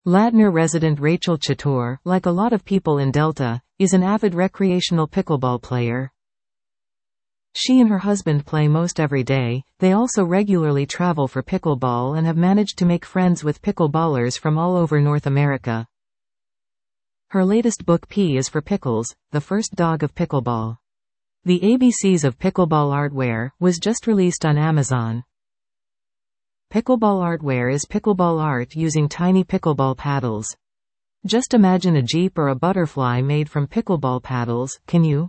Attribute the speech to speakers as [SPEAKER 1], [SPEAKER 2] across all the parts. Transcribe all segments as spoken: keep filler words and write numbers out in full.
[SPEAKER 1] Ladner resident Rachel Chatour, like a lot of people in Delta, is an avid recreational pickleball player. She and her husband play most every day. They also regularly travel for pickleball and have managed to make friends with pickleballers from all over North America. Her latest book, P is for Pickles, The First Dog of Pickleball. The A B Cs of Pickleball Artware, was just released on Amazon. Pickleball artware is pickleball art using tiny pickleball paddles. Just imagine a Jeep or a butterfly made from pickleball paddles, can you?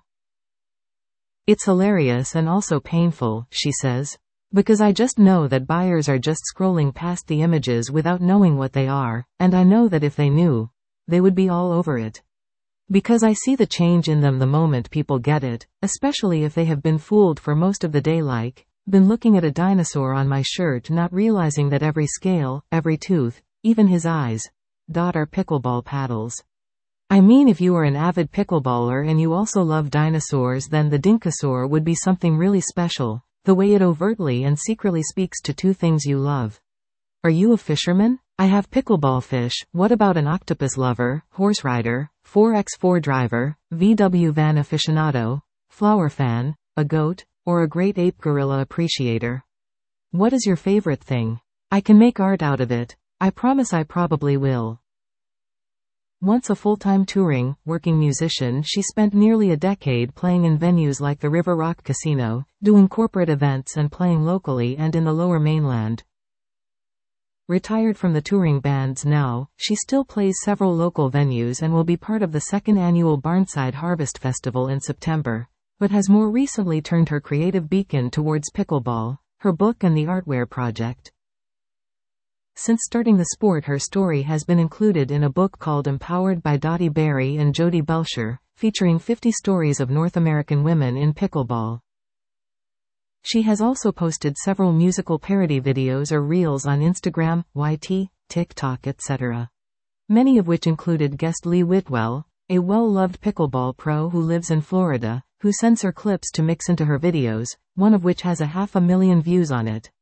[SPEAKER 1] It's hilarious and also painful, she says. Because I just know that buyers are just scrolling past the images without knowing what they are, and I know that if they knew, they would be all over it. Because I see the change in them the moment people get it, especially if they have been fooled for most of the day, like, been looking at a dinosaur on my shirt, not realizing that every scale, every tooth, even his eyes, dot are pickleball paddles. I mean, if you are an avid pickleballer and you also love dinosaurs, then the Dinkosaur would be something really special, the way it overtly and secretly speaks to two things you love. Are you a fisherman? I have pickleball fish. What about an octopus lover, horse rider, four by four driver, V W van aficionado, flower fan, a goat, or a great ape gorilla appreciator? What is your favorite thing? I can make art out of it. I promise I probably will. Once a full-time touring, working musician, she spent nearly a decade playing in venues like the River Rock Casino, doing corporate events and playing locally and in the Lower Mainland. Retired from the touring bands now, she still plays several local venues and will be part of the second annual Barnside Harvest Festival in September, but has more recently turned her creative beacon towards pickleball, her book and the artware project. Since starting the sport, her story has been included in a book called Empowered by Dottie Berry and Jody Belcher, featuring fifty stories of North American women in pickleball. She has also posted several musical parody videos or reels on Instagram, Y T, TikTok, et cetera. Many of which included guest Lee Whitwell, a well-loved pickleball pro who lives in Florida, who sends her clips to mix into her videos, one of which has a half a million views on it.